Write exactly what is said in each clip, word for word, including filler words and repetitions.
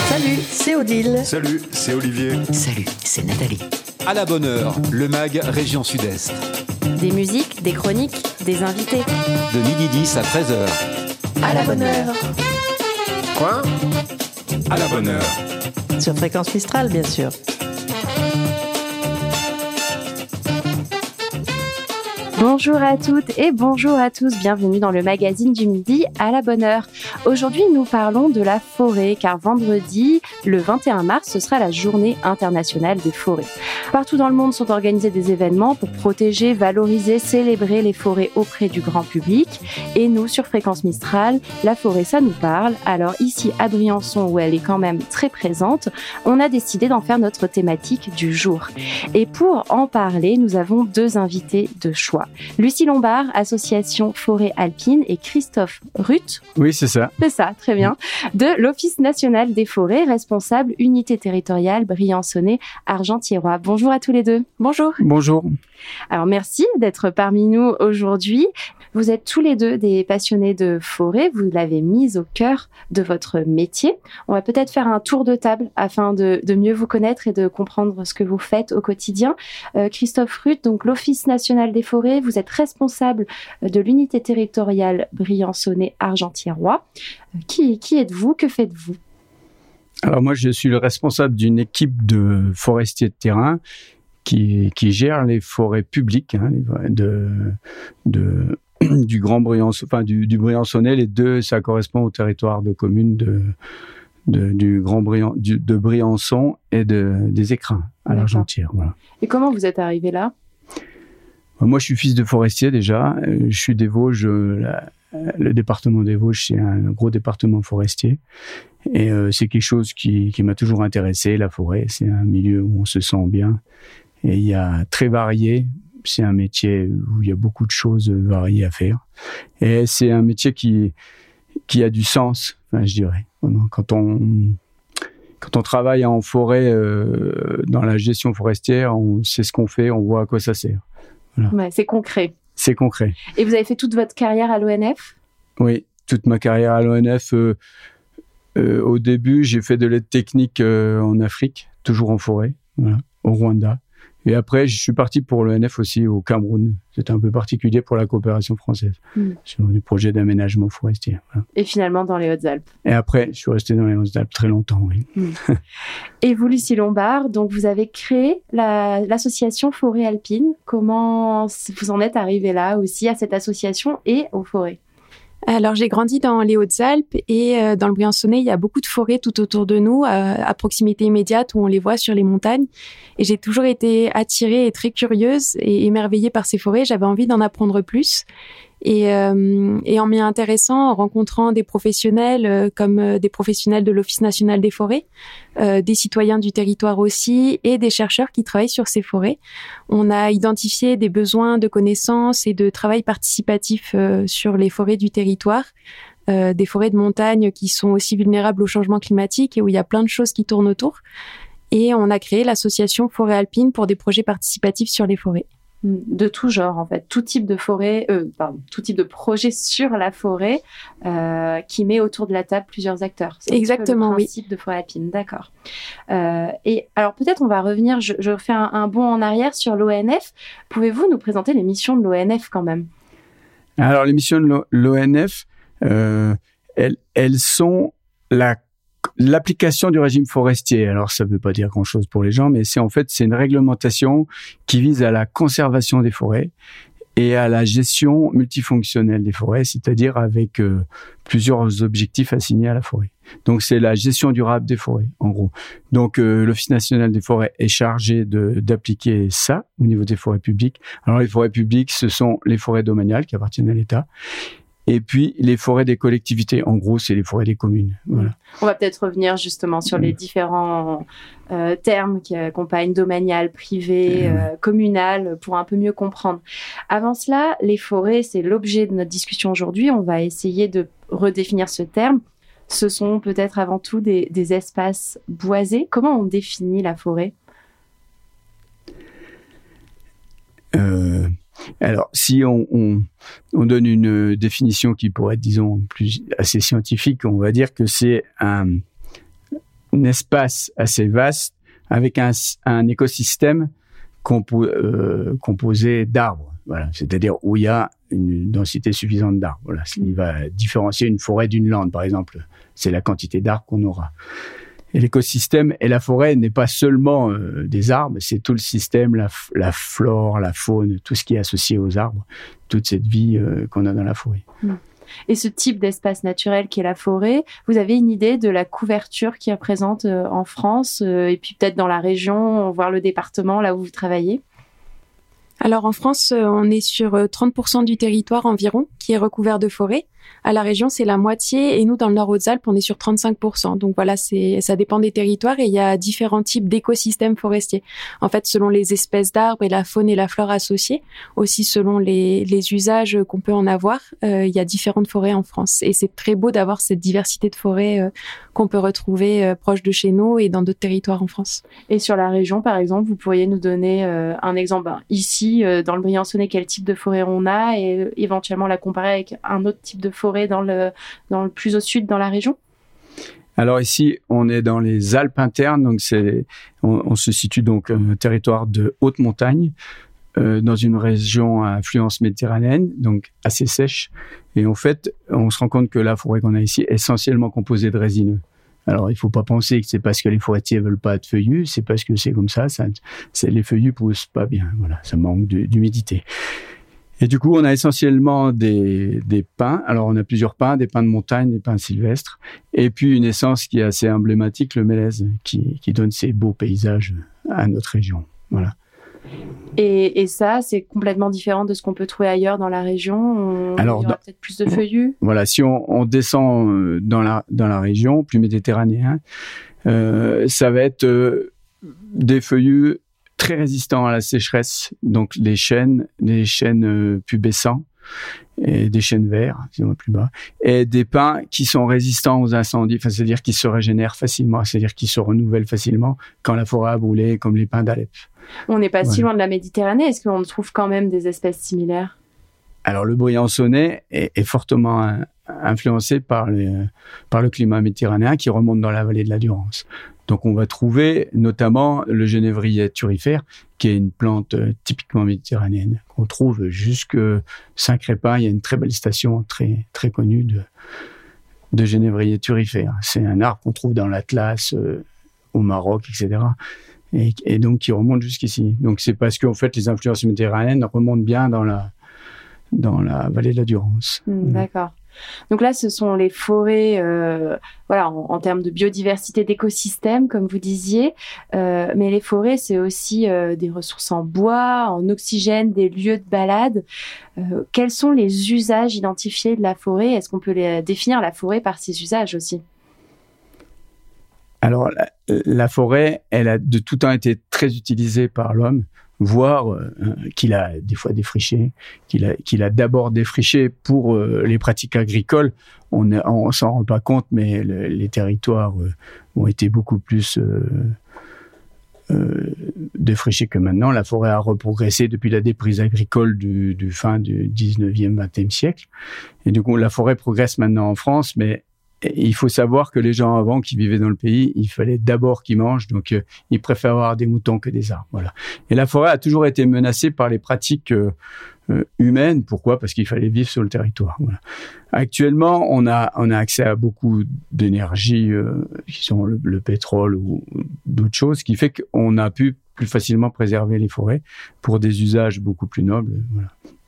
Salut, c'est Odile. Salut, c'est Olivier. Salut, c'est Nathalie. À la bonne heure, le mag Région Sud-Est. Des musiques, des chroniques, des invités. De midi dix à treize heures. À la bonne heure. Quoi ? À la bonne heure. Sur Fréquence Mistral, bien sûr. Bonjour à toutes et bonjour à tous, bienvenue dans le magazine du midi à la bonne heure. Aujourd'hui, nous parlons de la forêt, car vendredi, le vingt et un mars, ce sera la journée internationale des forêts. Partout dans le monde sont organisés des événements pour protéger, valoriser, célébrer les forêts auprès du grand public. Et nous, sur Fréquence Mistral, la forêt, ça nous parle. Alors ici, à Briançon, où elle est quand même très présente, on a décidé d'en faire notre thématique du jour. Et pour en parler, nous avons deux invités de choix. Lucie Lombard, association Forêt Alpine, et Christophe Ruth. Oui, c'est ça. C'est ça, très bien. De l'Office national des forêts, responsable unité territoriale Briançonnais Argentiérois. Bonjour à tous les deux. Bonjour. Bonjour. Alors merci d'être parmi nous aujourd'hui. Vous êtes tous les deux des passionnés de forêt, vous l'avez mise au cœur de votre métier. On va peut-être faire un tour de table afin de, de mieux vous connaître et de comprendre ce que vous faites au quotidien. Euh, Christophe Ruth, donc l'Office national des forêts, vous êtes responsable de l'unité territoriale Briançonnais Argentiérois. Euh, qui, qui êtes-vous ? Que faites-vous ? Alors moi, je suis le responsable d'une équipe de forestiers de terrain qui, qui gère les forêts publiques hein, de, de, du Grand Briançon, enfin du, du Briançonnais. Les deux, ça correspond au territoire de commune de, de, du Grand Brian, du, de Briançon et de, des Écrins à l'Argentière. Voilà. Et comment vous êtes arrivé là ? Moi, je suis fils de forestier déjà. Je suis des Vosges. La, le département des Vosges, c'est un gros département forestier. Et euh, c'est quelque chose qui, qui m'a toujours intéressé, la forêt. C'est un milieu où on se sent bien. Et il y a très varié. C'est un métier où il y a beaucoup de choses variées à faire. Et c'est un métier qui, qui a du sens, enfin, je dirais. Quand on, quand on travaille en forêt, euh, dans la gestion forestière, on sait ce qu'on fait, on voit à quoi ça sert. Voilà. Ouais, c'est concret. C'est concret. Et vous avez fait toute votre carrière à l'O N F ? Oui, toute ma carrière à l'O N F. Euh, euh, au début, j'ai fait de l'aide technique euh, en Afrique, toujours en forêt, voilà, au Rwanda. Et après, je suis parti pour l'O N F aussi au Cameroun. C'était un peu particulier pour la coopération française, mmh. sur des projets d'aménagement forestier. Voilà. Et finalement dans les Hautes-Alpes. Et après, je suis resté dans les Hautes-Alpes très longtemps, oui. Mmh. Et vous, Lucie Lombard, donc vous avez créé la, l'association Forêt Alpine. Comment vous en êtes arrivé là aussi, à cette association et aux forêts ? Alors, j'ai grandi dans les Hautes-Alpes et euh, dans le Briançonnais, il y a beaucoup de forêts tout autour de nous, euh, à proximité immédiate où on les voit sur les montagnes. Et j'ai toujours été attirée et très curieuse et émerveillée par ces forêts. J'avais envie d'en apprendre plus. Et, euh, et en m'y intéressant, en rencontrant des professionnels euh, comme euh, des professionnels de l'Office national des forêts, euh, des citoyens du territoire aussi et des chercheurs qui travaillent sur ces forêts, on a identifié des besoins de connaissances et de travail participatif euh, sur les forêts du territoire, euh, des forêts de montagne qui sont aussi vulnérables au changement climatique et où il y a plein de choses qui tournent autour. Et on a créé l'association Forêt Alpine pour des projets participatifs sur les forêts. De tout genre, en fait, tout type de forêt, euh, pardon, tout type de projet sur la forêt euh, qui met autour de la table plusieurs acteurs. C'est exactement, le principe oui. de Forêt Alpine, d'accord. Euh, et alors peut-être on va revenir, je, je refais un, un bond en arrière sur l'O N F. Pouvez-vous nous présenter les missions de l'O N F quand même ? Alors les missions de l'O N F, euh, elles, elles sont la l'application du régime forestier. Alors, ça ne veut pas dire grand-chose pour les gens, mais c'est en fait, c'est une réglementation qui vise à la conservation des forêts et à la gestion multifonctionnelle des forêts, c'est-à-dire avec euh, plusieurs objectifs assignés à la forêt. Donc, c'est la gestion durable des forêts, en gros. Donc, euh, l'Office national des forêts est chargé de, d'appliquer ça au niveau des forêts publiques. Alors, les forêts publiques, ce sont les forêts domaniales qui appartiennent à l'État. Et puis, les forêts des collectivités. En gros, c'est les forêts des communes. Voilà. On va peut-être revenir justement sur les différents euh, termes qui accompagnent domanial, privé, euh, communal, pour un peu mieux comprendre. Avant cela, les forêts, c'est l'objet de notre discussion aujourd'hui. On va essayer de redéfinir ce terme. Ce sont peut-être avant tout des, des espaces boisés. Comment on définit la forêt ? euh... Alors, si on, on, on donne une définition qui pourrait être, disons, plus assez scientifique, on va dire que c'est un, un espace assez vaste avec un, un écosystème compo, euh, composé d'arbres. Voilà, c'est-à-dire où il y a une densité suffisante d'arbres. Voilà, il va différencier une forêt d'une lande, par exemple. C'est la quantité d'arbres qu'on aura. Et l'écosystème et la forêt n'est pas seulement euh, des arbres, c'est tout le système, la, la flore, la faune, tout ce qui est associé aux arbres, toute cette vie euh, qu'on a dans la forêt. Et ce type d'espace naturel qui est la forêt, vous avez une idée de la couverture qui est présente euh, en France euh, et puis peut-être dans la région, voire le département là où vous travaillez? Alors en France, on est sur trente pour cent du territoire environ qui est recouvert de forêt. À la région, c'est la moitié et nous, dans le Nord-Hautes-Alpes, on est sur trente-cinq pour cent. Donc voilà, c'est, ça dépend des territoires et il y a différents types d'écosystèmes forestiers. En fait, selon les espèces d'arbres et la faune et la flore associées, aussi selon les, les usages qu'on peut en avoir, euh, il y a différentes forêts en France. Et c'est très beau d'avoir cette diversité de forêts euh, qu'on peut retrouver euh, proche de chez nous et dans d'autres territoires en France. Et sur la région, par exemple, vous pourriez nous donner euh, un exemple. Ben, ici, euh, dans le Briançonnais, quel type de forêt on a et euh, éventuellement la comparer avec un autre type de forêt dans le, dans le plus au sud dans la région? Alors ici, on est dans les Alpes internes, donc c'est, on, on se situe donc un territoire de haute montagne, euh, dans une région à influence méditerranéenne, donc assez sèche. Et en fait, on se rend compte que la forêt qu'on a ici est essentiellement composée de résineux. Alors, il faut pas penser que c'est parce que les forestiers veulent pas de feuillus, c'est parce que c'est comme ça, ça c'est, les feuillus poussent pas bien. Voilà, ça manque de, d'humidité. Et du coup, on a essentiellement des, des pins. Alors, on a plusieurs pins, des pins de montagne, des pins sylvestres. Et puis, une essence qui est assez emblématique, le mélèze, qui, qui donne ces beaux paysages à notre région. Voilà. Et, et ça, c'est complètement différent de ce qu'on peut trouver ailleurs dans la région. On, Alors, il y aura dans, peut-être plus de feuillus. Voilà, si on, on descend dans la, dans la région, plus méditerranéenne, euh, ça va être euh, des feuillus très résistants à la sécheresse, donc les chênes, des chênes euh, pubescents et des chênes verts, si on va plus bas, et des pins qui sont résistants aux incendies, enfin, c'est-à-dire qui se régénèrent facilement, c'est-à-dire qui se renouvellent facilement quand la forêt a brûlé, comme les pins d'Alep. On n'est pas voilà. si loin de la Méditerranée, est-ce qu'on trouve quand même des espèces similaires? Alors le Briançonnais est, est fortement euh, influencé par, les, par le climat méditerranéen qui remonte dans la vallée de la Durance. Donc, on va trouver notamment le genévrier turifère, qui est une plante euh, typiquement méditerranéenne, qu'on trouve jusque Saint-Crépin. Il y a une très belle station très, très connue de, de genévrier turifère. C'est un arbre qu'on trouve dans l'Atlas, euh, au Maroc, et cetera. Et, et donc, qui remonte jusqu'ici. Donc, c'est parce qu'en fait, les influences méditerranéennes remontent bien dans la, dans la vallée de la Durance. Mmh, d'accord. Donc là, ce sont les forêts, euh, voilà, en, en termes de biodiversité, d'écosystèmes, comme vous disiez. Euh, mais les forêts, c'est aussi euh, des ressources en bois, en oxygène, des lieux de balade. Euh, quels sont les usages identifiés de la forêt? Est-ce qu'on peut les, définir la forêt par ses usages aussi? Alors, la, la forêt, elle a de tout temps été très utilisée par l'homme, voire euh, qu'il a des fois défriché, qu'il a, qu'il a d'abord défriché pour euh, les pratiques agricoles. On ne on s'en rend pas compte, mais le, les territoires euh, ont été beaucoup plus euh, euh, défrichés que maintenant. La forêt a reprogressé depuis la déprise agricole du, du fin du dix-neuvième, vingtième siècle. Et du coup, la forêt progresse maintenant en France, mais il faut savoir que les gens avant qui vivaient dans le pays, il fallait d'abord qu'ils mangent, donc euh, ils préfèrent avoir des moutons que des arbres. Voilà. Et la forêt a toujours été menacée par les pratiques euh, euh, humaines. Pourquoi? Parce qu'il fallait vivre sur le territoire. Voilà. Actuellement, on a on a accès à beaucoup d'énergie, euh, qui sont le, le pétrole ou, ou d'autres choses, ce qui fait qu'on a pu plus facilement préserver les forêts pour des usages beaucoup plus nobles. Voilà.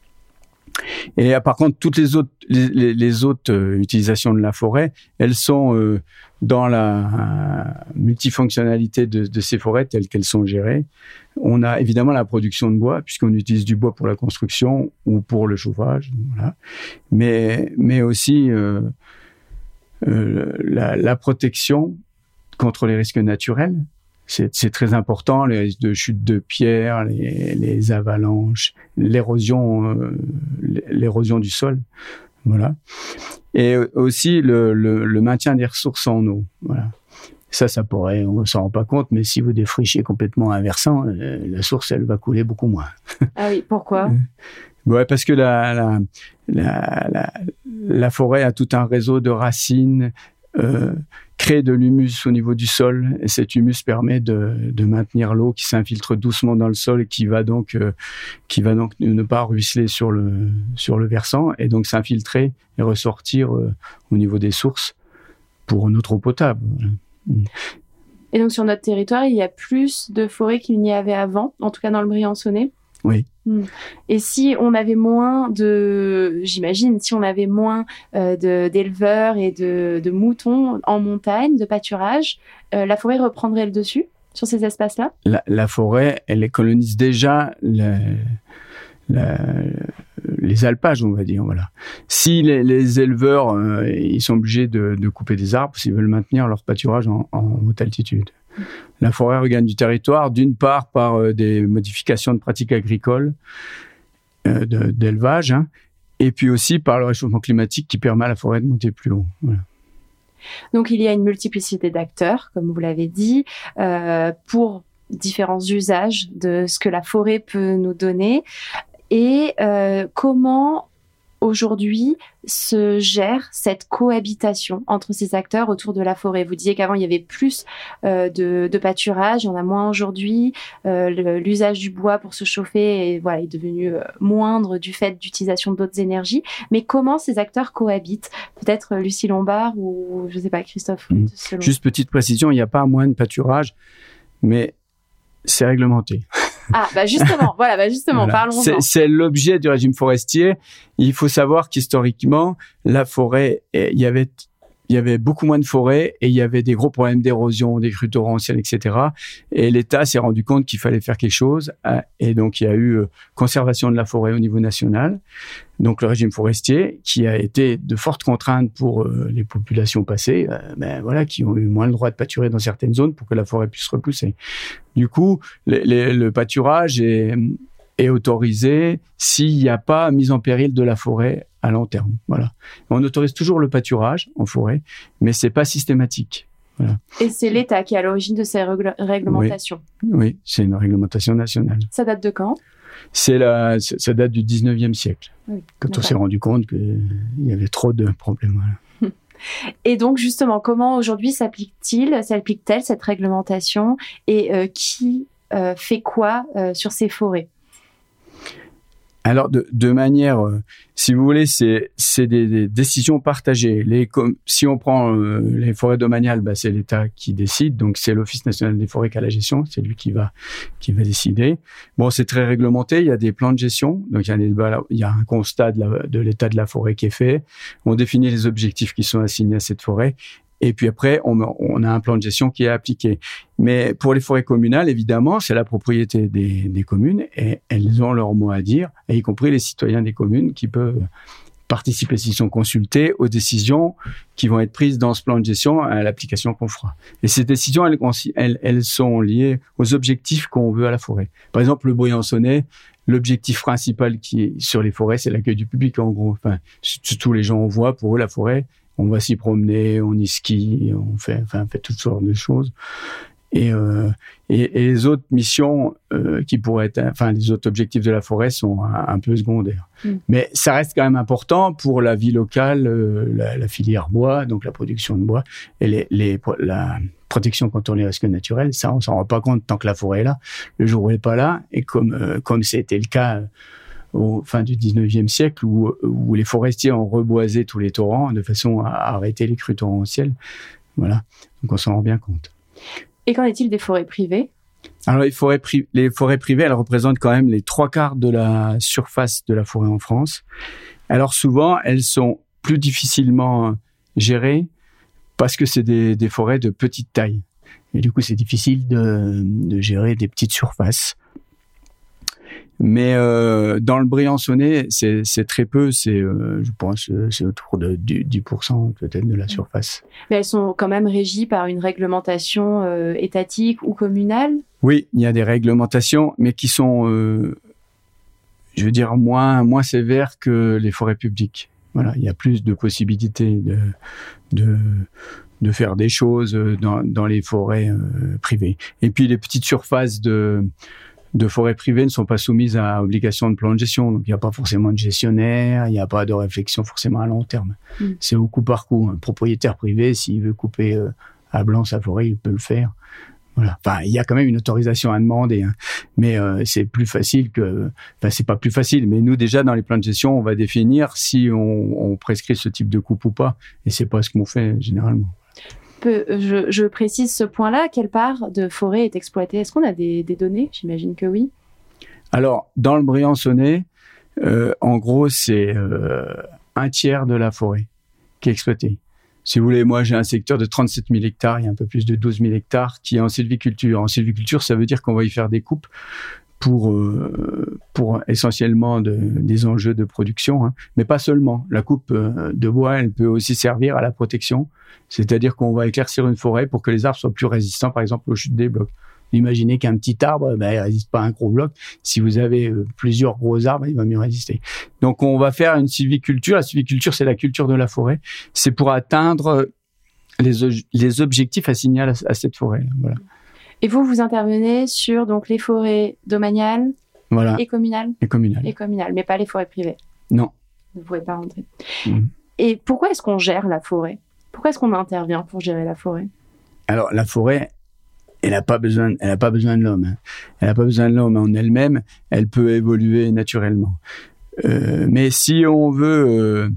Et euh, par contre, toutes les autres, les, les, les autres euh, utilisations de la forêt, elles sont euh, dans la euh, multifonctionnalité de, de ces forêts telles qu'elles sont gérées. On a évidemment la production de bois, puisqu'on utilise du bois pour la construction ou pour le chauffage, voilà. Mais, mais aussi euh, euh, la, la protection contre les risques naturels. C'est, c'est très important, les risques de chute de pierres, les, les avalanches, l'érosion, euh, l'érosion du sol, voilà. Et aussi le, le, le maintien des ressources en eau, voilà. Ça, ça pourrait, on s'en rend pas compte, mais si vous défrichez complètement un versant, euh, la source, elle va couler beaucoup moins. Ah oui, pourquoi? Ouais, parce que la, la, la, la, la forêt a tout un réseau de racines, euh, crée de l'humus au niveau du sol, et cet humus permet de, de maintenir l'eau qui s'infiltre doucement dans le sol et qui va donc, euh, qui va donc ne pas ruisseler sur le, sur le versant, et donc s'infiltrer et ressortir euh, au niveau des sources pour notre eau potable. Et donc sur notre territoire, il y a plus de forêts qu'il n'y avait avant, en tout cas dans le Briançonnais. Oui. Et si on avait moins de, j'imagine, si on avait moins euh, de, d'éleveurs et de, de moutons en montagne, de pâturage, euh, la forêt reprendrait le dessus sur ces espaces-là ? La, la forêt, elle colonise déjà la, la, les alpages, on va dire. Voilà. Si les, les éleveurs, euh, ils sont obligés de, de couper des arbres s'ils veulent maintenir leur pâturage en, en haute altitude. La forêt regagne du territoire, d'une part par euh, des modifications de pratiques agricoles, euh, de, d'élevage, hein, et puis aussi par le réchauffement climatique qui permet à la forêt de monter plus haut. Voilà. Donc il y a une multiplicité d'acteurs, comme vous l'avez dit, euh, pour différents usages de ce que la forêt peut nous donner. Et euh, comment aujourd'hui se gère cette cohabitation entre ces acteurs autour de la forêt ? Vous disiez qu'avant il y avait plus euh, de, de pâturage, il y en a moins aujourd'hui. Euh, le, l'usage du bois pour se chauffer est, voilà, est devenu euh, moindre du fait d'utilisation d'autres énergies. Mais comment ces acteurs cohabitent ? Peut-être euh, Lucie Lombard ou je ne sais pas, Christophe. Mmh. Selon... Juste petite précision, il n'y a pas moins de pâturage, mais c'est réglementé. Ah, bah justement, voilà, bah justement, voilà. Parlons-en. C'est, c'est l'objet du régime forestier. Il faut savoir qu'historiquement, la forêt, il y avait, il y avait beaucoup moins de forêts et il y avait des gros problèmes d'érosion, des crues torrentielles, et cetera. Et l'État s'est rendu compte qu'il fallait faire quelque chose. Et donc, il y a eu conservation de la forêt au niveau national. Donc, le régime forestier, qui a été de fortes contraintes pour euh, les populations passées, euh, ben voilà, qui ont eu moins le droit de pâturer dans certaines zones pour que la forêt puisse repousser. Du coup, les, les, le pâturage est, est autorisé s'il n'y a pas mise en péril de la forêt à long terme. Voilà. On autorise toujours le pâturage en forêt, mais c'est pas systématique. Voilà. Et c'est l'État qui est à l'origine de ces régl- réglementations. Oui, oui, c'est une réglementation nationale. Ça date de quand ? C'est la, ça date du dix-neuvième siècle, oui, quand d'accord. On s'est rendu compte qu'il y avait trop de problèmes. Voilà. Et donc, justement, comment aujourd'hui s'applique-t-il, s'applique-t-elle cette réglementation et euh, qui euh, fait quoi euh, sur ces forêts ? Alors, de, de manière, euh, si vous voulez, c'est, c'est des, des décisions partagées. Les, comme, si on prend euh, les forêts domaniales, bah, c'est l'État qui décide. Donc, c'est l'Office national des forêts qui a la gestion. C'est lui qui va, qui va décider. Bon, c'est très réglementé. Il y a des plans de gestion. Donc, il y a, des, bah, il y a un constat de, la, de l'état de la forêt qui est fait. On définit les objectifs qui sont assignés à cette forêt. Et puis après, on, on a un plan de gestion qui est appliqué. Mais pour les forêts communales, évidemment, c'est la propriété des, des communes et elles ont leur mot à dire, et y compris les citoyens des communes qui peuvent participer, s'ils sont consultés, aux décisions qui vont être prises dans ce plan de gestion à l'application qu'on fera. Et ces décisions, elles, elles, elles sont liées aux objectifs qu'on veut à la forêt. Par exemple, le Briançonnais, l'objectif principal qui est sur les forêts, c'est l'accueil du public, en gros. Enfin, tous les gens on voit, pour eux, la forêt, on va s'y promener, on y skie, on fait, enfin, on fait toutes sortes de choses. Et, euh, et, et les autres missions euh, qui pourraient être, enfin, les autres objectifs de la forêt sont un, un peu secondaires. Mm. Mais ça reste quand même important pour la vie locale, euh, la, la filière bois, donc la production de bois, et les, les, la protection contre les risques naturels. Ça, on s'en rend pas compte tant que la forêt est là. Le jour où elle est pas là, et comme, euh, comme c'était le cas euh, au fin du dix-neuvième siècle, où, où les forestiers ont reboisé tous les torrents de façon à arrêter les crues torrentielles. Voilà. Donc on s'en rend bien compte. Et qu'en est-il des forêts privées ? Alors les forêts, pri- les forêts privées, elles représentent quand même les trois quarts de la surface de la forêt en France. Alors souvent, elles sont plus difficilement gérées parce que c'est des, des forêts de petite taille. Et du coup, c'est difficile de, de gérer des petites surfaces. Mais euh, dans le Briançonnais, c'est, c'est très peu, c'est, euh, je pense, c'est autour de dix pour cent peut-être de la surface. Mais elles sont quand même régies par une réglementation euh, étatique ou communale ? Oui, il y a des réglementations, mais qui sont, euh, je veux dire, moins moins sévères que les forêts publiques. Voilà, il y a plus de possibilités de de de faire des choses dans dans les forêts euh, privées. Et puis les petites surfaces de de forêts privées ne sont pas soumises à obligation de plan de gestion. Donc, il n'y a pas forcément de gestionnaire, il n'y a pas de réflexion forcément à long terme. Mmh. C'est au coup par coup. Un propriétaire privé, s'il veut couper euh, à Blanc-Saforé, il peut le faire. Voilà. Enfin, il y a quand même une autorisation à demander, hein. Mais euh, c'est plus facile que. Enfin, c'est pas plus facile. Mais nous, déjà, dans les plans de gestion, on va définir si on, on prescrit ce type de coupe ou pas. Et c'est pas ce qu'on fait généralement. Peu, je, je précise ce point-là. Quelle part de forêt est exploitée ? Est-ce qu'on a des, des données ? J'imagine que oui. Alors, dans le Briançonnais, euh, en gros, c'est euh, un tiers de la forêt qui est exploitée. Si vous voulez, moi, j'ai un secteur de trente-sept mille hectares, il y a un peu plus de douze mille hectares qui est en sylviculture. En sylviculture, ça veut dire qu'on va y faire des coupes pour, euh, pour essentiellement de, des enjeux de production, hein. Mais pas seulement. La coupe euh, de bois, elle peut aussi servir à la protection. C'est-à-dire qu'on va éclaircir une forêt pour que les arbres soient plus résistants, par exemple, aux chutes des blocs. Imaginez qu'un petit arbre, ben, il résiste pas à un gros bloc. Si vous avez euh, plusieurs gros arbres, il va mieux résister. Donc, on va faire une sylviculture. La sylviculture, c'est la culture de la forêt. C'est pour atteindre les, les objectifs assignés à, la, à cette forêt. Voilà. Et vous, vous intervenez sur donc les forêts domaniales, voilà. et communales, et communales, et communales, mais pas les forêts privées. Non. Vous ne pouvez pas rentrer. Mmh. Et pourquoi est-ce qu'on gère la forêt ? Pourquoi est-ce qu'on intervient pour gérer la forêt ? Alors, la forêt, elle n'a pas besoin, elle n'a pas besoin de l'homme. Hein. Elle n'a pas besoin de l'homme en elle-même. Elle peut évoluer naturellement. Euh, mais si on veut, euh,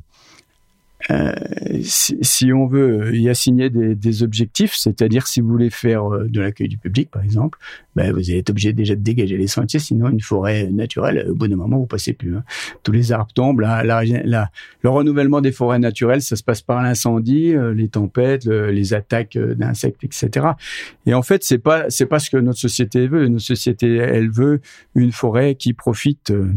euh, si, si on veut y assigner des, des objectifs, c'est-à-dire si vous voulez faire euh, de l'accueil du public, par exemple, ben vous allez être obligé déjà de dégager les sentiers. Sinon, une forêt naturelle, au bout d'un moment, vous passez plus. Hein. Tous les arbres tombent. La, la, la, le renouvellement des forêts naturelles, ça se passe par l'incendie, euh, les tempêtes, le, les attaques euh, d'insectes, et cetera. Et en fait, c'est pas, c'est pas ce que notre société veut. Notre société, elle veut une forêt qui profite. Euh,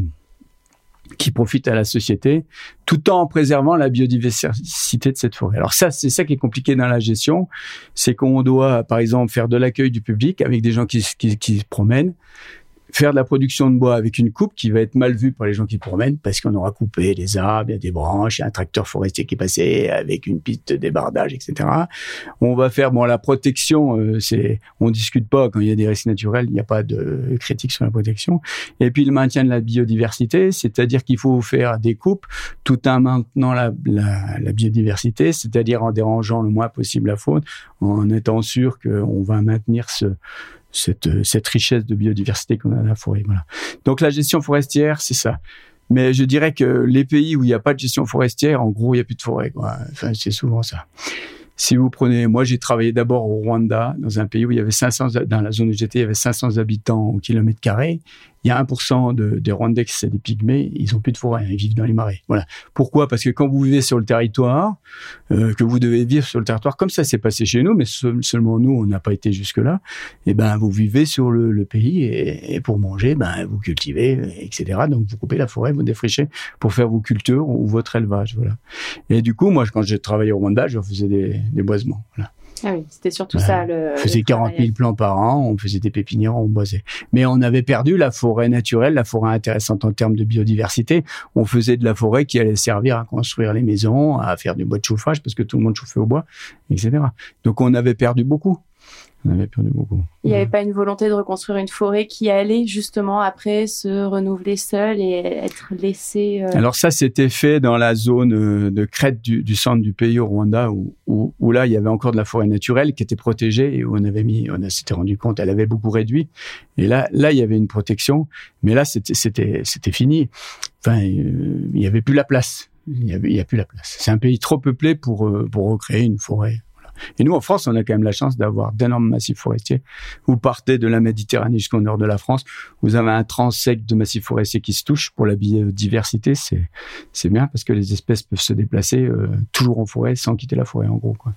qui profite à la société, tout en préservant la biodiversité de cette forêt. Alors ça, c'est ça qui est compliqué dans la gestion, c'est qu'on doit, par exemple, faire de l'accueil du public avec des gens qui, qui, qui se promènent, faire de la production de bois avec une coupe qui va être mal vue par les gens qui promènent parce qu'on aura coupé des arbres, il y a des branches, il y a un tracteur forestier qui est passé avec une piste de débardage, et cetera. On va faire, bon, la protection, euh, c'est, on discute pas quand il y a des risques naturels, il n'y a pas de critique sur la protection. Et puis le maintien de la biodiversité, c'est-à-dire qu'il faut faire des coupes tout en maintenant la, la, la biodiversité, c'est-à-dire en dérangeant le moins possible la faune, en étant sûr qu'on va maintenir ce Cette, cette richesse de biodiversité qu'on a dans la forêt. Voilà. Donc la gestion forestière, c'est ça. Mais je dirais que les pays où il n'y a pas de gestion forestière, en gros, il n'y a plus de forêt, quoi. Enfin, c'est souvent ça. Si vous prenez, moi j'ai travaillé d'abord au Rwanda, dans un pays où il y avait cinq cents, dans la zone où j'étais, il y avait cinq cents habitants au kilomètre carré. Il y a un pour cent de, des Rwandais qui c'est des pygmées, ils ont plus de forêt, ils vivent dans les marais. Voilà. Pourquoi ? Parce que quand vous vivez sur le territoire, euh, que vous devez vivre sur le territoire, comme ça s'est passé chez nous, mais seul, seulement nous, on n'a pas été jusque-là, et ben vous vivez sur le, le pays et, et pour manger, ben vous cultivez, et cetera. Donc vous coupez la forêt, vous défrichez pour faire vos cultures ou votre élevage. Voilà. Et du coup, moi, quand j'ai travaillé au Rwanda, je faisais des, des boisements. Voilà. Ah oui, c'était surtout ben, ça. Le, on faisait quarante mille plants par an, on faisait des pépinières, on boisait. Mais on avait perdu la forêt naturelle, la forêt intéressante en termes de biodiversité. On faisait de la forêt qui allait servir à construire les maisons, à faire du bois de chauffage, parce que tout le monde chauffait au bois, et cetera. Donc on avait perdu beaucoup. On avait perdu beaucoup. Il n'y avait pas une volonté de reconstruire une forêt qui allait justement après se renouveler seule et être laissée... Euh... Alors ça, c'était fait dans la zone de crête du, du centre du pays au Rwanda, où, où, où là, il y avait encore de la forêt naturelle qui était protégée et où on avait mis, on s'était rendu compte, elle avait beaucoup réduit. Et là, là, il y avait une protection, mais là, c'était, c'était, c'était fini. Enfin, euh, il n'y avait plus la place. Il n'y avait, il y a plus la place. C'est un pays trop peuplé pour, euh, pour recréer une forêt. Et nous, en France, on a quand même la chance d'avoir d'énormes massifs forestiers. Vous partez de la Méditerranée jusqu'au nord de la France, vous avez un transect de massifs forestiers qui se touchent. Pour la biodiversité, c'est, c'est bien parce que les espèces peuvent se déplacer euh, toujours en forêt sans quitter la forêt, en gros, quoi.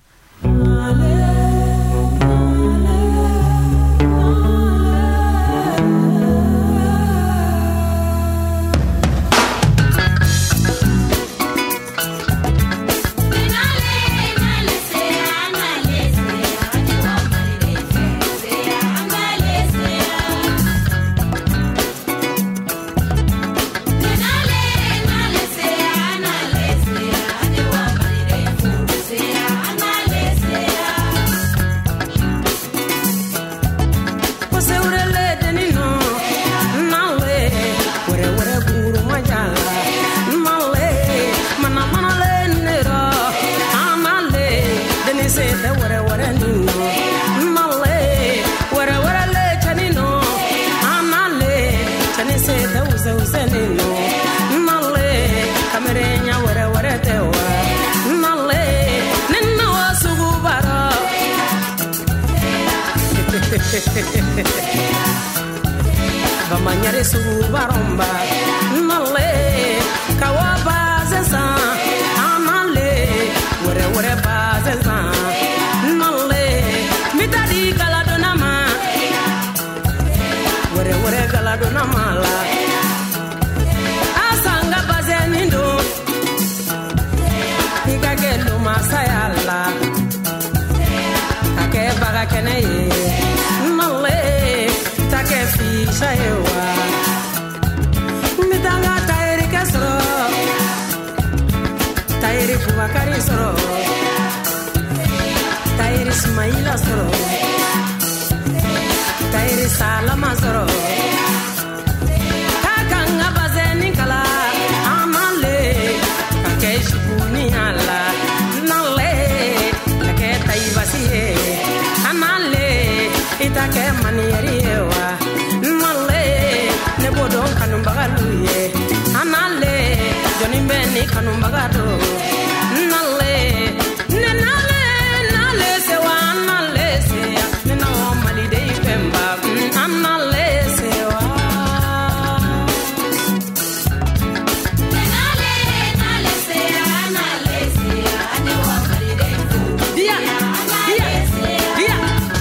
subaromba nale kawaba zesa amale wore wore bazesa nale mitadi galadona ma wore wore galadona mala asanga bazenindo ikagelo masayala ake baga keneye nale take fisha ewa mitanga tairi kasro tairi kubakari soro tairi smaila soro tairi salama soro kakanga bazeni kala amale kakeshi kuni ala nale lake taibasi amale itake manieri ewa nale nebodon kanumbagaluye amale joni beni kanumbagado nale nenale nale sewa nale seya nena malide ipemba amale sewa nenale nale seya nale seya anewa malide dia dia dia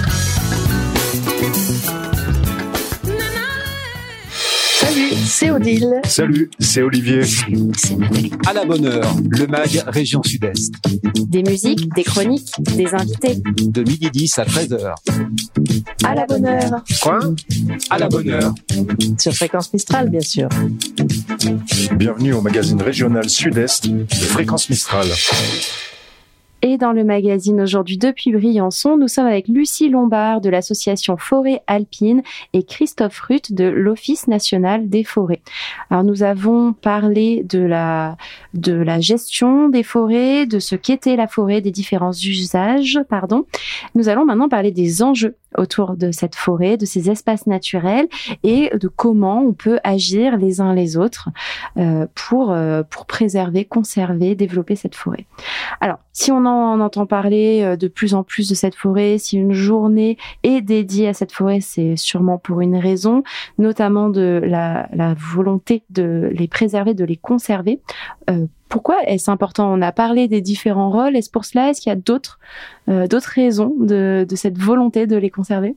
C'est Odile. Salut, c'est Olivier. C'est Nathalie. À la bonne heure, le MAG Région Sud-Est. Des musiques, des chroniques, des invités. De midi dix à treize heures. À la bonne heure. Quoi? À la bonne heure. Sur Fréquence Mistral, bien sûr. Bienvenue au magazine régional Sud-Est de Fréquence Mistral. Et dans le magazine aujourd'hui depuis Briançon, nous sommes avec Lucie Lombard de l'association Forêt Alpine et Christophe Ruth de l'Office national des forêts. Alors nous avons parlé de la, de la gestion des forêts, de ce qu'était la forêt, des différents usages, pardon. Nous allons maintenant parler des enjeux autour de cette forêt, de ces espaces naturels et de comment on peut agir les uns les autres euh, pour, euh, pour préserver, conserver, développer cette forêt. Alors, si on en entend parler de plus en plus de cette forêt, si une journée est dédiée à cette forêt, c'est sûrement pour une raison, notamment de la, la volonté de les préserver, de les conserver. Euh, Pourquoi est-ce important? On a parlé des différents rôles. Est-ce pour cela? Est-ce qu'il y a d'autres, euh, d'autres raisons de, de cette volonté de les conserver?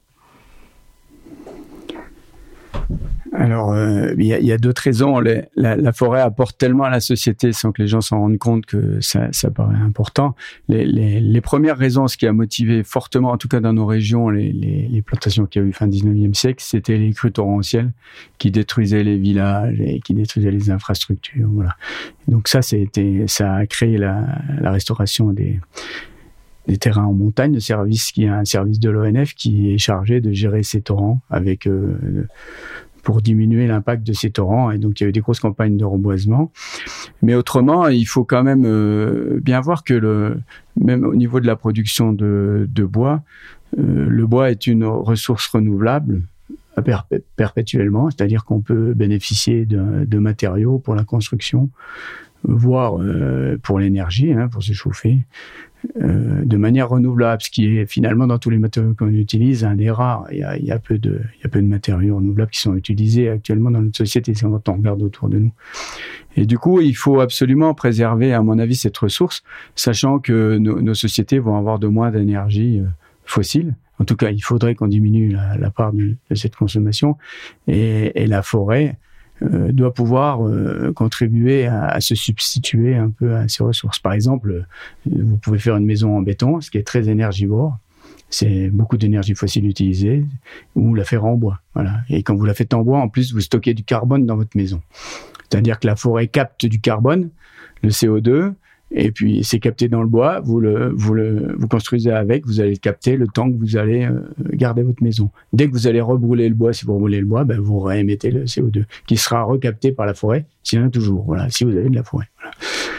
Alors, euh, il y a, il y a d'autres raisons. Les, la, la forêt apporte tellement à la société sans que les gens s'en rendent compte que ça, ça paraît important. Les, les, les premières raisons, ce qui a motivé fortement, en tout cas dans nos régions, les, les, les plantations qu'il y a eu fin dix-neuvième siècle, c'était les crues torrentielles qui détruisaient les villages et qui détruisaient les infrastructures. Voilà. Donc ça, c'était, ça a créé la, la restauration des des terrains en montagne, le service qui est un service de l'O N F qui est chargé de gérer ces torrents avec euh, pour diminuer l'impact de ces torrents. Et donc, il y a eu des grosses campagnes de reboisement. Mais autrement, il faut quand même euh, bien voir que le, même au niveau de la production de, de bois, euh, le bois est une ressource renouvelable perpé- perpétuellement, c'est-à-dire qu'on peut bénéficier de, de matériaux pour la construction, voire euh, pour l'énergie, hein, pour se chauffer, euh, de manière renouvelable, ce qui est finalement dans tous les matériaux qu'on utilise un des rares. Il y a, il y a peu de, il y a peu de matériaux renouvelables qui sont utilisés actuellement dans notre société, si on regarde autour de nous. Et du coup, il faut absolument préserver, à mon avis, cette ressource, sachant que nos, nos sociétés vont avoir de moins d'énergie euh, fossile. En tout cas, il faudrait qu'on diminue la, la part de, de cette consommation. Et, et la forêt Euh, doit pouvoir euh, contribuer à, à se substituer un peu à ces ressources. Par exemple, euh, vous pouvez faire une maison en béton, ce qui est très énergivore. C'est beaucoup d'énergie fossile utilisée, ou la faire en bois. Voilà. Et quand vous la faites en bois, en plus, vous stockez du carbone dans votre maison. C'est-à-dire que la forêt capte du carbone, le C O deux, et puis c'est capté dans le bois, vous le, vous le, vous construisez avec, vous allez le capter le temps que vous allez euh, garder votre maison. Dès que vous allez rebrûler le bois, si vous rebrûlez le bois, ben vous réémettez le C O deux, qui sera recapté par la forêt, s'il y en a toujours, voilà, si vous avez de la forêt. Voilà.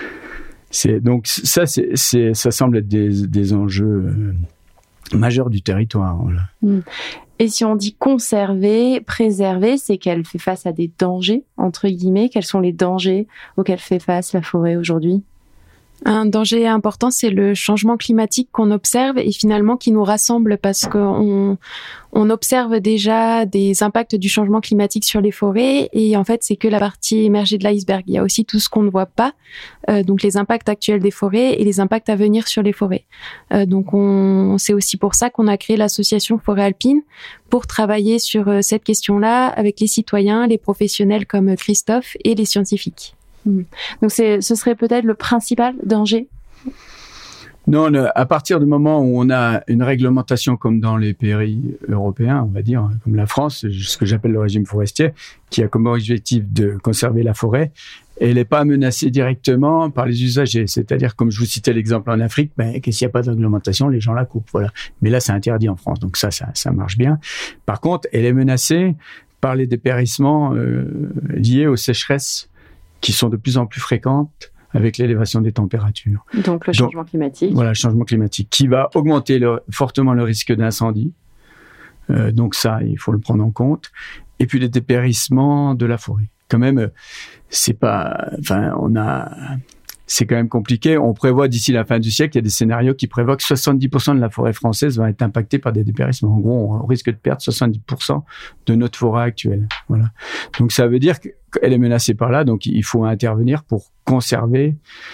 C'est, donc ça, c'est, c'est, ça semble être des, des enjeux euh, majeurs du territoire. Voilà. Mmh. Et si on dit conserver, préserver, c'est qu'elle fait face à des dangers, entre guillemets. Quels sont les dangers auxquels fait face la forêt aujourd'hui ? Un danger important, c'est le changement climatique qu'on observe et finalement qui nous rassemble parce qu'on on observe déjà des impacts du changement climatique sur les forêts et en fait, c'est que la partie émergée de l'iceberg. Il y a aussi tout ce qu'on ne voit pas, euh, donc les impacts actuels des forêts et les impacts à venir sur les forêts. Euh, donc, on, c'est aussi pour ça qu'on a créé l'association Forêt Alpine pour travailler sur euh, cette question-là avec les citoyens, les professionnels comme Christophe et les scientifiques. Donc c'est, ce serait peut-être le principal danger? Non, le, à partir du moment où on a une réglementation comme dans les pays européens, on va dire, comme la France, ce que j'appelle le régime forestier, qui a comme objectif de conserver la forêt, elle n'est pas menacée directement par les usagers. C'est-à-dire, comme je vous citais l'exemple en Afrique, ben, que s'il n'y a pas de réglementation, les gens la coupent, voilà. Mais là, c'est interdit en France, donc ça, ça, ça marche bien. Par contre, elle est menacée par les dépérissements euh, liés aux sécheresses qui sont de plus en plus fréquentes avec l'élévation des températures. Donc le changement Donc, climatique. Voilà, le changement climatique qui va augmenter le, fortement le risque d'incendie. Euh, donc ça, il faut le prendre en compte. Et puis les dépérissements de la forêt. Quand même, c'est pas, enfin, on a, c'est quand même compliqué. On prévoit d'ici la fin du siècle, il y a des scénarios qui prévoient que soixante-dix pour cent de la forêt française va être impactée par des dépérissements. En gros, on risque de perdre soixante-dix pour cent de notre forêt actuelle. Voilà. Donc ça veut dire qu'elle est menacée par là, donc il faut intervenir pour conserver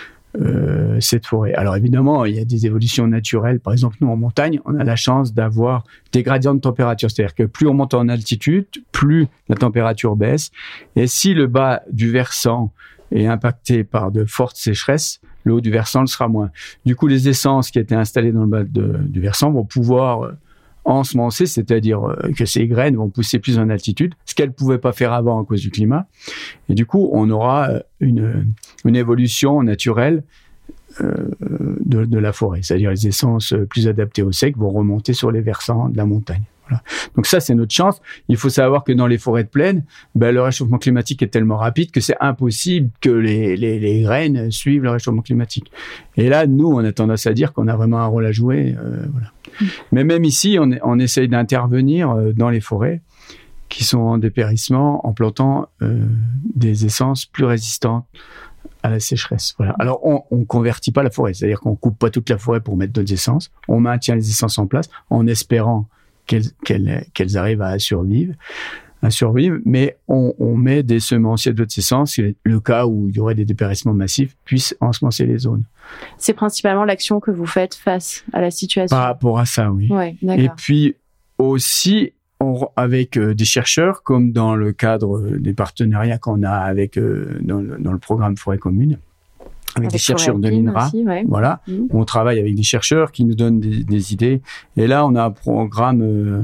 euh, cette forêt. Alors évidemment, il y a des évolutions naturelles. Par exemple, nous en montagne, on a la chance d'avoir des gradients de température, c'est-à-dire que plus on monte en altitude, plus la température baisse. Et si le bas du versant est impacté par de fortes sécheresses, le haut du versant le sera moins. Du coup, les essences qui étaient installées dans le bas de, du versant vont pouvoir ensemencer, c'est-à-dire que ces graines vont pousser plus en altitude, ce qu'elles ne pouvaient pas faire avant à cause du climat. Et du coup, on aura une, une évolution naturelle euh, de, de la forêt, c'est-à-dire les essences plus adaptées au sec vont remonter sur les versants de la montagne. Voilà. Donc ça, c'est notre chance. Il faut savoir que dans les forêts de plaine, ben, le réchauffement climatique est tellement rapide que c'est impossible que les, les, les graines suivent le réchauffement climatique. Et là, nous, on a tendance à dire qu'on a vraiment un rôle à jouer. Euh, voilà. Mmh. Mais même ici, on, on essaye d'intervenir dans les forêts qui sont en dépérissement en plantant euh, des essences plus résistantes à la sécheresse. Voilà. Alors, on, on convertit pas la forêt, c'est-à-dire qu'on coupe pas toute la forêt pour mettre d'autres essences. On maintient les essences en place en espérant Qu'elles, qu'elles, qu'elles arrivent à survivre, à survivre, mais on, on met des semenciers d'autres essences, le cas où il y aurait des dépérissements massifs, puissent ensemencer les zones. C'est principalement l'action que vous faites face à la situation. Par rapport à ça, oui. Ouais, d'accord. Et puis aussi, on, avec euh, des chercheurs, comme dans le cadre des partenariats qu'on a avec euh, dans, le, dans le programme Forêt Commune, avec, avec des chercheurs de l'I N R A, aussi, ouais. Voilà. Mmh. On travaille avec des chercheurs qui nous donnent des, des idées. Et là, on a un programme euh,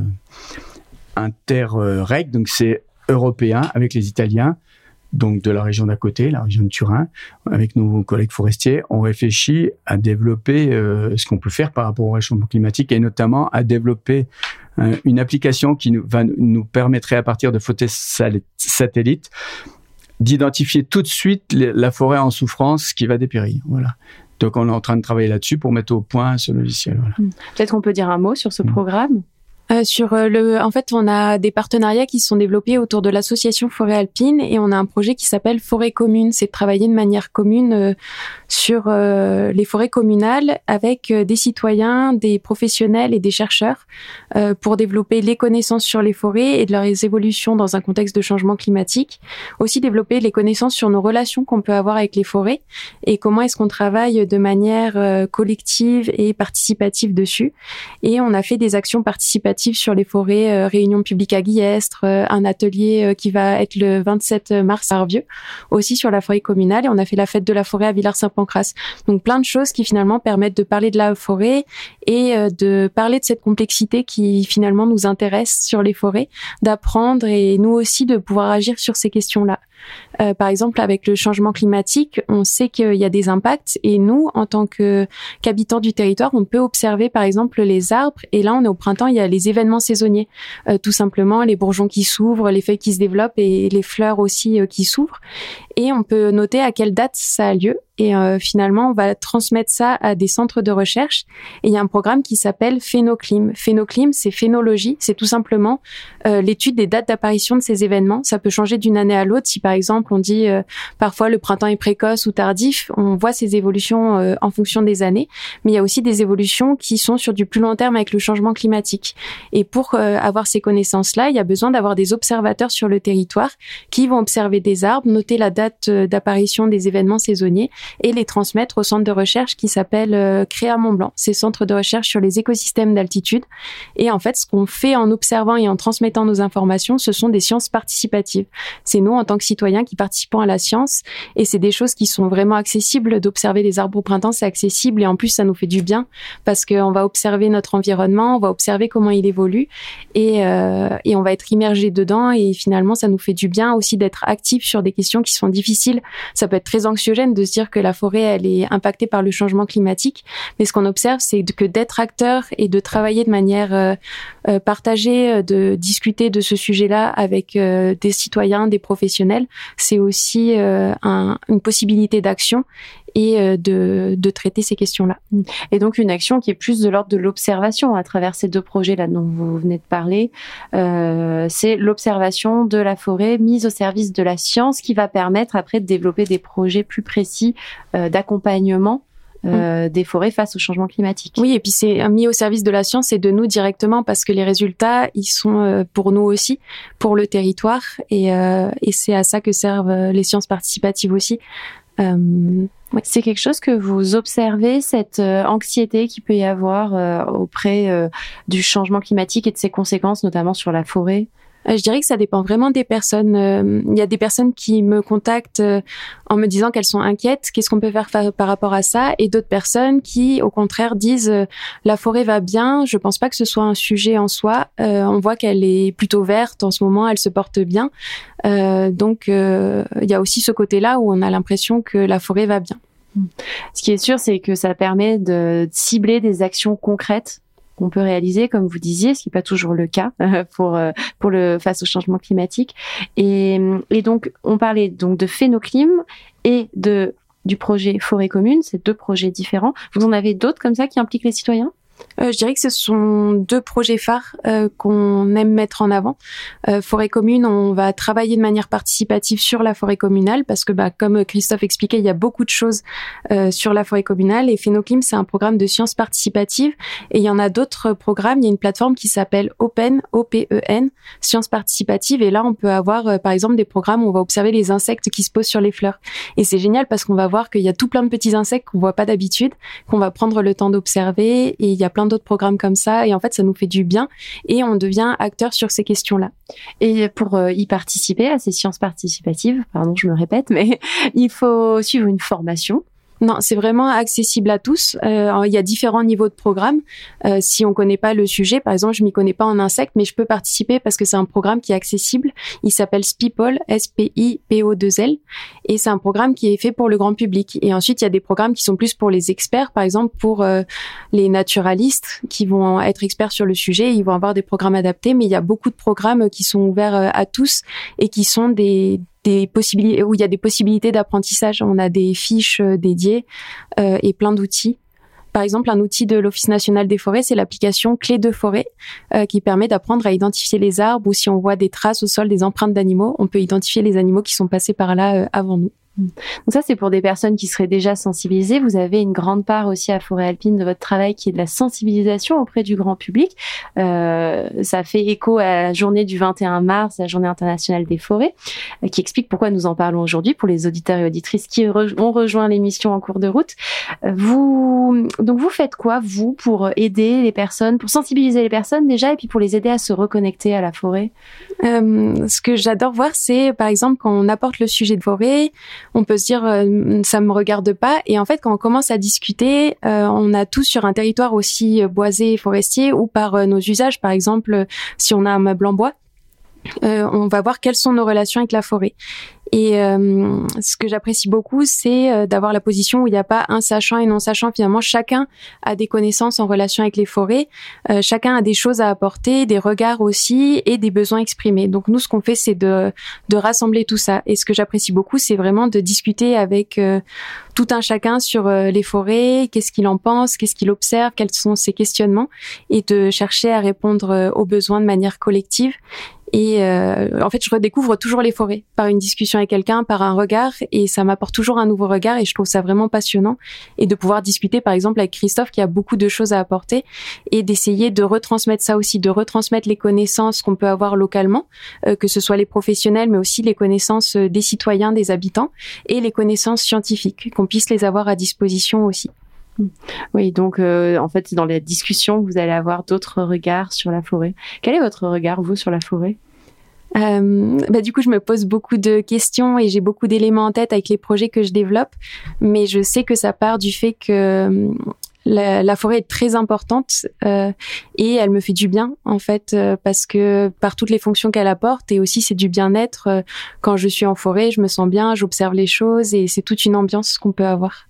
interreg, donc c'est européen avec les Italiens, donc de la région d'à côté, la région de Turin, avec nos collègues forestiers. On réfléchit à développer euh, ce qu'on peut faire par rapport au réchauffement climatique et notamment à développer euh, une application qui nous, va, nous permettrait à partir de photos satellites d'identifier tout de suite la forêt en souffrance qui va dépérir. Voilà. Donc, on est en train de travailler là-dessus pour mettre au point ce logiciel. Voilà. Peut-être qu'on peut dire un mot sur ce mmh. programme. Euh, sur le, en fait, on a des partenariats qui sont développés autour de l'association Forêt Alpine et on a un projet qui s'appelle Forêt Commune. C'est de travailler de manière commune euh, sur euh, les forêts communales avec euh, des citoyens, des professionnels et des chercheurs euh, pour développer les connaissances sur les forêts et de leurs évolutions dans un contexte de changement climatique. Aussi développer les connaissances sur nos relations qu'on peut avoir avec les forêts et comment est-ce qu'on travaille de manière euh, collective et participative dessus. Et on a fait des actions participatives sur les forêts, euh, réunion publique à Guillestre, euh, un atelier euh, qui va être le vingt-sept mars à Arvieux, aussi sur la forêt communale, et on a fait la fête de la forêt à Villars-Saint-Pancrace. Donc plein de choses qui finalement permettent de parler de la forêt et euh, de parler de cette complexité qui finalement nous intéresse sur les forêts, d'apprendre et nous aussi de pouvoir agir sur ces questions-là. Euh, par exemple, avec le changement climatique, on sait qu'il y a des impacts et nous, en tant que qu'habitants du territoire, on peut observer par exemple les arbres. Et là, on est au printemps, il y a les événements saisonniers, euh, tout simplement les bourgeons qui s'ouvrent, les feuilles qui se développent et les fleurs aussi euh, qui s'ouvrent. et on peut noter à quelle date ça a lieu. Et euh, finalement, on va transmettre ça à des centres de recherche. Et il y a un programme qui s'appelle Phénoclim. Phénoclim, c'est phénologie. C'est tout simplement euh, l'étude des dates d'apparition de ces événements. Ça peut changer d'une année à l'autre. Si par exemple, on dit euh, parfois le printemps est précoce ou tardif, on voit ces évolutions euh, en fonction des années. Mais il y a aussi des évolutions qui sont sur du plus long terme avec le changement climatique. Et pour euh, avoir ces connaissances-là, il y a besoin d'avoir des observateurs sur le territoire qui vont observer des arbres, noter la date euh, d'apparition des événements saisonniers et les transmettre au centre de recherche qui s'appelle euh, Créa Mont-Blanc. C'est centre de recherche sur les écosystèmes d'altitude. Et en fait, ce qu'on fait en observant et en transmettant nos informations, ce sont des sciences participatives. C'est nous, en tant que citoyens, qui participons à la science. Et c'est des choses qui sont vraiment accessibles. D'observer les arbres au printemps, c'est accessible. Et en plus, ça nous fait du bien parce qu'on va observer notre environnement, on va observer comment il évolue et, euh, et on va être immergé dedans. Et finalement, ça nous fait du bien aussi d'être actif sur des questions qui sont difficiles. Ça peut être très anxiogène de se dire que la forêt, elle est impactée par le changement climatique. Mais ce qu'on observe, c'est que d'être acteur et de travailler de manière euh, euh, partagée, de discuter de ce sujet-là avec euh, des citoyens, des professionnels, c'est aussi euh, un, une possibilité d'action et euh, de, de traiter ces questions-là. Et donc une action qui est plus de l'ordre de l'observation à travers ces deux projets-là dont vous venez de parler. Euh, c'est l'observation de la forêt mise au service de la science qui va permettre après de développer des projets plus précis euh, d'accompagnement Euh, mmh. des forêts face au changement climatique. Oui, et puis c'est mis au service de la science et de nous directement parce que les résultats, ils sont euh, pour nous aussi, pour le territoire, et, euh, et c'est à ça que servent les sciences participatives aussi. Euh, ouais. C'est quelque chose que vous observez, cette euh, anxiété qu'il peut y avoir euh, auprès euh, du changement climatique et de ses conséquences, notamment sur la forêt? Je dirais que ça dépend vraiment des personnes. Il y a des personnes qui me contactent en me disant qu'elles sont inquiètes, qu'est-ce qu'on peut faire par rapport à ça, et d'autres personnes qui, au contraire, disent la forêt va bien. Je pense pas que ce soit un sujet en soi. Euh, on voit qu'elle est plutôt verte en ce moment, elle se porte bien. Euh, donc, euh, il y a aussi ce côté-là où on a l'impression que la forêt va bien. Ce qui est sûr, c'est que ça permet de cibler des actions concrètes qu'on peut réaliser, comme vous disiez, ce qui n'est pas toujours le cas pour pour le face au changement climatique. Et, et donc, on parlait donc de Phénoclim et de du projet Forêt Commune, c'est deux projets différents. Vous en avez d'autres comme ça qui impliquent les citoyens ? Euh, je dirais que ce sont deux projets phares euh, qu'on aime mettre en avant. Euh, forêt commune, on va travailler de manière participative sur la forêt communale parce que, bah, comme Christophe expliquait, il y a beaucoup de choses euh, sur la forêt communale. Et Phénoclim, c'est un programme de sciences participatives. Et il y en a d'autres programmes. Il y a une plateforme qui s'appelle Open, O P E N, sciences participatives. Et là, on peut avoir, euh, par exemple, des programmes où on va observer les insectes qui se posent sur les fleurs. Et c'est génial parce qu'on va voir qu'il y a tout plein de petits insectes qu'on voit pas d'habitude, qu'on va prendre le temps d'observer. Et il y a plein d'autres programmes comme ça, et en fait ça nous fait du bien et on devient acteur sur ces questions-là. Et pour euh, y participer à ces sciences participatives, pardon je me répète, mais il faut suivre une formation. Non, c'est vraiment accessible à tous. Euh, il y a différents niveaux de programme. Euh, si on connaît pas le sujet, par exemple, je m'y connais pas en insectes, mais je peux participer parce que c'est un programme qui est accessible. Il s'appelle SPIPOL, S P I P O deux L, et c'est un programme qui est fait pour le grand public. Et ensuite, il y a des programmes qui sont plus pour les experts, par exemple pour euh, les naturalistes qui vont être experts sur le sujet. Ils vont avoir des programmes adaptés, mais il y a beaucoup de programmes qui sont ouverts euh, à tous et qui sont des des possibilités où il y a des possibilités d'apprentissage. On a des fiches euh, dédiées euh, et plein d'outils. Par exemple, un outil de l'Office national des forêts, c'est l'application Clé de forêt euh, qui permet d'apprendre à identifier les arbres ou si on voit des traces au sol, des empreintes d'animaux, on peut identifier les animaux qui sont passés par là euh, avant nous. Donc ça, c'est pour des personnes qui seraient déjà sensibilisées. Vous avez une grande part aussi à Forêt Alpine de votre travail qui est de la sensibilisation auprès du grand public. Euh, ça fait écho à la journée du vingt et un mars, la journée internationale des forêts, euh, qui explique pourquoi nous en parlons aujourd'hui pour les auditeurs et auditrices qui re- ont rejoint l'émission en cours de route. Euh, vous, donc vous faites quoi, vous, pour aider les personnes, pour sensibiliser les personnes déjà, et puis pour les aider à se reconnecter à la forêt? Euh, ce que j'adore voir, c'est par exemple quand on apporte le sujet de forêt, on peut se dire euh, ça me regarde pas, et en fait quand on commence à discuter, euh, on a tous sur un territoire aussi boisé et forestier ou par euh, nos usages, par exemple si on a un meuble en bois, euh, on va voir quelles sont nos relations avec la forêt. Et euh, ce que j'apprécie beaucoup, c'est euh, d'avoir la position où il n'y a pas un sachant et non sachant. Finalement, chacun a des connaissances en relation avec les forêts, euh, chacun a des choses à apporter, des regards aussi et des besoins exprimés. Donc nous, ce qu'on fait, c'est de, de rassembler tout ça. Et ce que j'apprécie beaucoup, c'est vraiment de discuter avec euh, tout un chacun sur euh, les forêts, qu'est-ce qu'il en pense, qu'est-ce qu'il observe, quels sont ses questionnements, et de chercher à répondre euh, aux besoins de manière collective. Et euh, en fait, je redécouvre toujours les forêts par une discussion avec quelqu'un, par un regard, et ça m'apporte toujours un nouveau regard, et je trouve ça vraiment passionnant. Et de pouvoir discuter, par exemple, avec Christophe, qui a beaucoup de choses à apporter, et d'essayer de retransmettre ça aussi, de retransmettre les connaissances qu'on peut avoir localement, euh, que ce soit les professionnels, mais aussi les connaissances des citoyens, des habitants, et les connaissances scientifiques, qu'on puisse les avoir à disposition aussi. Oui, donc euh, en fait, dans la discussion, vous allez avoir d'autres regards sur la forêt. Quel est votre regard, vous, sur la forêt ? Euh, bah du coup, je me pose beaucoup de questions et j'ai beaucoup d'éléments en tête avec les projets que je développe, mais je sais que ça part du fait que la, la forêt est très importante euh, et elle me fait du bien en fait euh, parce que par toutes les fonctions qu'elle apporte, et aussi c'est du bien-être. Euh, quand je suis en forêt, je me sens bien, j'observe les choses et c'est toute une ambiance qu'on peut avoir.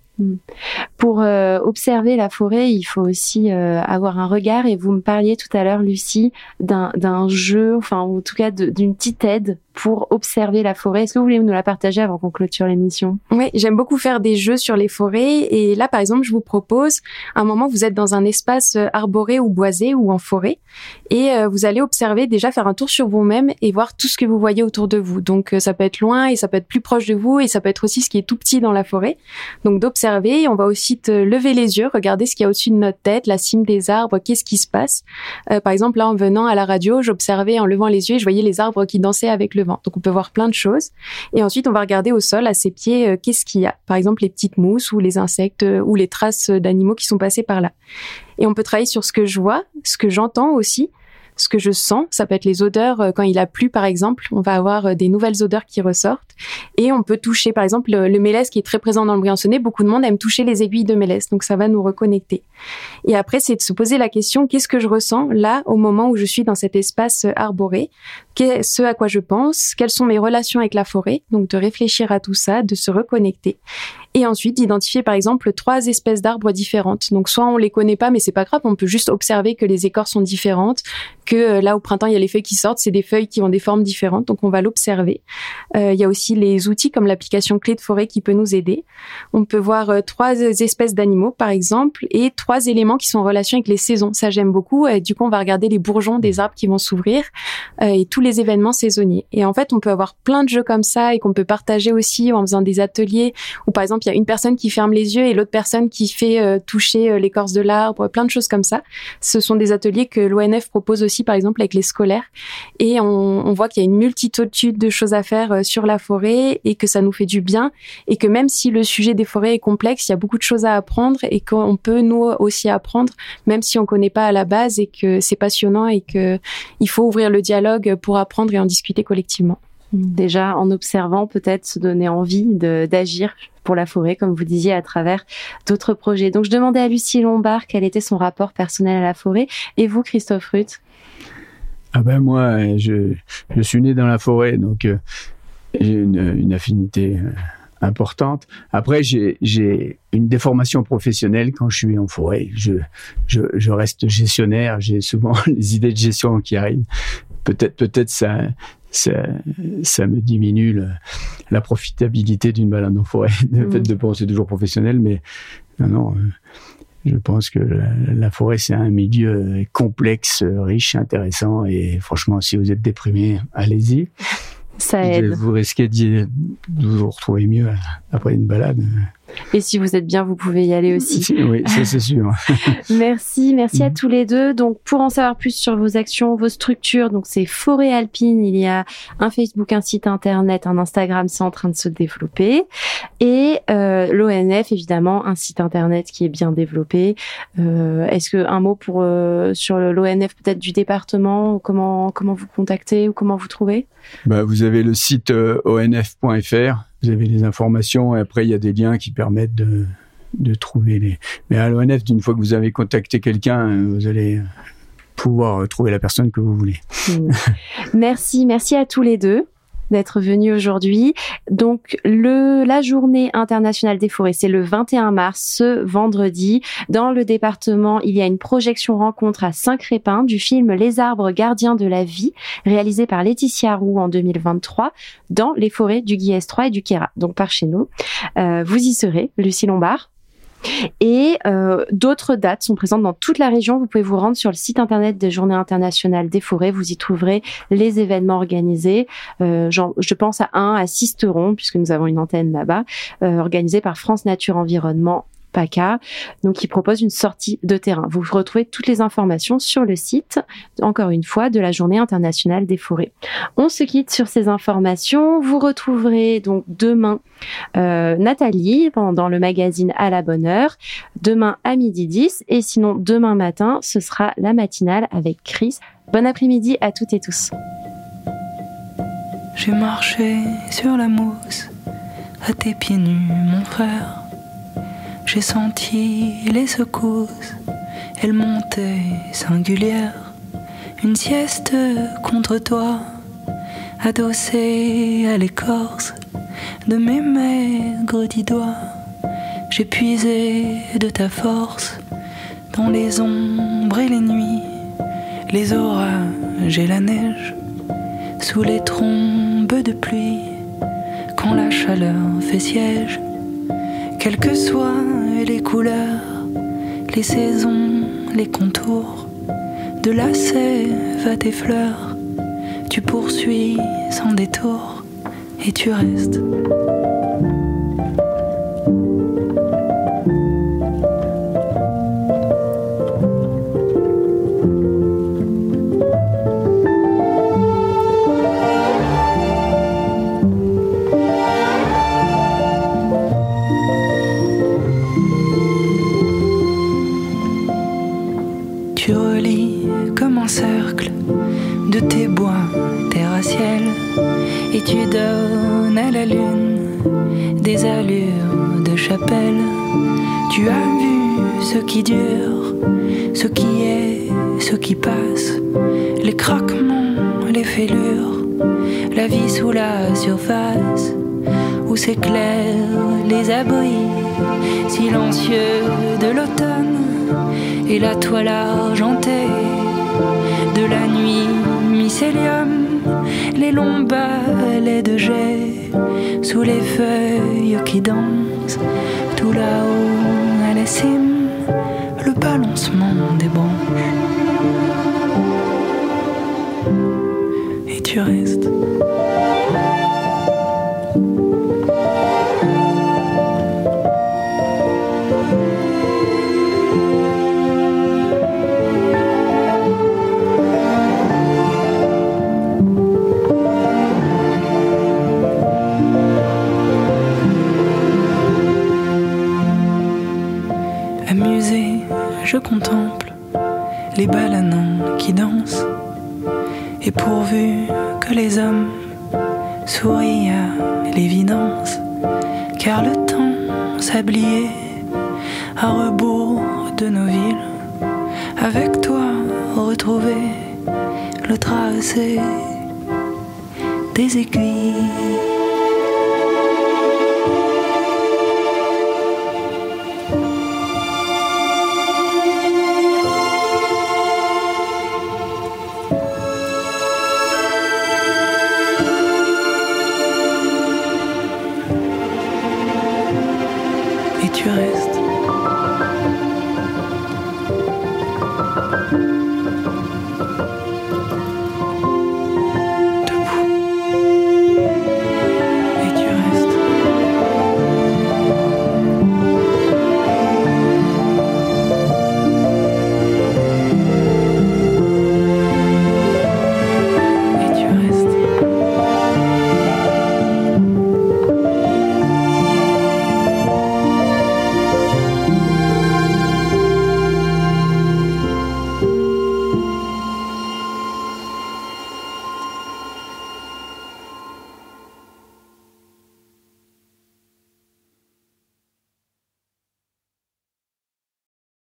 Pour euh, observer la forêt, il faut aussi euh, avoir un regard. Et vous me parliez tout à l'heure, Lucie, d'un, d'un jeu, enfin en tout cas de, d'une petite aide pour observer la forêt. Est-ce que vous voulez nous la partager avant qu'on clôture l'émission ? Oui, j'aime beaucoup faire des jeux sur les forêts. Et là, par exemple, je vous propose, à un moment, vous êtes dans un espace arboré ou boisé ou en forêt. Et euh, vous allez observer, déjà faire un tour sur vous-même et voir tout ce que vous voyez autour de vous. Donc, euh, ça peut être loin et ça peut être plus proche de vous et ça peut être aussi ce qui est tout petit dans la forêt. Donc, d'observer. On va aussi te lever les yeux, regarder ce qu'il y a au-dessus de notre tête, la cime des arbres, qu'est-ce qui se passe. Euh, par exemple, là, en venant à la radio, j'observais en levant les yeux et je voyais les arbres qui dansaient avec le vent. Donc, on peut voir plein de choses. Et ensuite, on va regarder au sol, à ses pieds, euh, qu'est-ce qu'il y a. Par exemple, les petites mousses ou les insectes euh, ou les traces d'animaux qui sont passés par là. Et on peut travailler sur ce que je vois, ce que j'entends aussi, ce que je sens. Ça peut être les odeurs. Quand il a plu, par exemple, on va avoir des nouvelles odeurs qui ressortent. Et on peut toucher, par exemple, le, le mélèze qui est très présent dans le Briançonnais. Beaucoup de monde aime toucher les aiguilles de mélèze. Donc, ça va nous reconnecter. Et après, c'est de se poser la question, qu'est-ce que je ressens là, au moment où je suis dans cet espace arboré? Qu'est-ce ce à quoi je pense? Quelles sont mes relations avec la forêt? Donc, de réfléchir à tout ça, de se reconnecter. Et ensuite, d'identifier, par exemple, trois espèces d'arbres différentes. Donc, soit on les connaît pas, mais c'est pas grave, on peut juste observer que les écorces sont différentes, que euh, là, au printemps, il y a les feuilles qui sortent, c'est des feuilles qui ont des formes différentes, donc on va l'observer. Euh, il y a aussi les outils comme l'application Clé de forêt qui peut nous aider. On peut voir euh, trois espèces d'animaux, par exemple, et trois éléments qui sont en relation avec les saisons. Ça, j'aime beaucoup. Et du coup, on va regarder les bourgeons des arbres qui vont s'ouvrir euh, et tous les événements saisonniers. Et en fait, on peut avoir plein de jeux comme ça et qu'on peut partager aussi en faisant des ateliers où, par exemple, il y a une personne qui ferme les yeux et l'autre personne qui fait euh, toucher euh, l'écorce de l'arbre, plein de choses comme ça. Ce sont des ateliers que l'O N F propose aussi, par exemple, avec les scolaires. Et on, on voit qu'il y a une multitude de choses à faire euh, sur la forêt et que ça nous fait du bien. Et que même si le sujet des forêts est complexe, il y a beaucoup de choses à apprendre et qu'on peut, nous aussi, apprendre, même si on connaît pas à la base, et que c'est passionnant et que il faut ouvrir le dialogue pour apprendre et en discuter collectivement. Déjà, en observant, peut-être se donner envie de, d'agir pour la forêt, comme vous disiez, à travers d'autres projets. Donc, je demandais à Lucie Lombard quel était son rapport personnel à la forêt. Et vous, Christophe Ruth? Ah ben moi, je, je suis né dans la forêt, donc euh, j'ai une, une affinité euh, importante. Après, j'ai, j'ai une déformation professionnelle quand je suis en forêt. Je, je, je reste gestionnaire, j'ai souvent les idées de gestion qui arrivent. Peut-être, peut-être ça... Ça, ça me diminue le, la profitabilité d'une balade en forêt. Le mmh. fait de penser toujours professionnel, mais non, non. Je pense que la, la forêt, c'est un milieu complexe, riche, intéressant. Et franchement, si vous êtes déprimé, allez-y. Ça aide. Vous risquez de vous retrouver mieux après une balade. Et si vous êtes bien, vous pouvez y aller aussi. Oui, ça c'est sûr. Merci, merci à tous les deux. Donc, pour en savoir plus sur vos actions, vos structures, donc c'est Forêt Alpine. Il y a un Facebook, un site internet, un Instagram, c'est en train de se développer. Et euh, l'O N F, évidemment, un site internet qui est bien développé. Euh, est-ce que un mot pour euh, sur l'O N F peut-être du département, comment comment vous contactez ou comment vous trouvez? Bah, vous avez le site euh, o n f point f r. Vous avez les informations et après, il y a des liens qui permettent de, de trouver les... Mais à l'O N F, d'une fois que vous avez contacté quelqu'un, vous allez pouvoir trouver la personne que vous voulez. Merci, merci à tous les deux. d'être venu aujourd'hui. Donc, le, la journée internationale des forêts, c'est le vingt et un mars, ce vendredi. Dans le département, il y a une projection rencontre à Saint-Crépin du film Les arbres gardiens de la vie, réalisé par Laetitia Roux en deux mille vingt-trois, dans les forêts du Guiers trois et du Queyras, donc par chez nous. Euh, vous y serez, Lucie Lombard. Et euh, d'autres dates sont présentes dans toute la région. Vous pouvez vous rendre sur le site internet des Journées internationales des forêts. Vous y trouverez les événements organisés. Euh, genre, je pense à un à Sisteron, puisque nous avons une antenne là-bas, euh, organisé par France Nature Environnement PACA, donc qui propose une sortie de terrain. Vous retrouvez toutes les informations sur le site, encore une fois, de la Journée internationale des forêts. On se quitte sur ces informations. Vous retrouverez donc demain euh, Nathalie dans le magazine À la bonne heure, demain à midi dix, et sinon demain matin, ce sera la matinale avec Chris. Bon après-midi à toutes et tous. J'ai marché sur la mousse, à tes pieds nus, mon frère. J'ai senti les secousses, elles montaient singulières. Une sieste contre toi, adossée à l'écorce de mes maigres dix doigts. J'ai puisé de ta force dans les ombres et les nuits, les orages et la neige, sous les trombes de pluie, quand la chaleur fait siège. Quelles que soient les couleurs, les saisons, les contours, de la sève à tes fleurs, tu poursuis sans détour et tu restes. Tu relis comme un cercle de tes bois terrassiels, et tu donnes à la lune des allures de chapelle. Tu as vu ce qui dure, ce qui est, ce qui passe, les craquements, les fêlures, la vie sous la surface, où s'éclairent les abris silencieux de l'automne et la toile argentée de la nuit mycélium, les longs balais de jet sous les feuilles qui dansent, tout là-haut à la cime, le balancement des branches. Et tu restes. Je contemple les balanins qui dansent, et pourvu que les hommes sourient à l'évidence, car le temps sablier à rebours de nos villes, avec toi retrouver le tracé des aiguilles. Tu restes.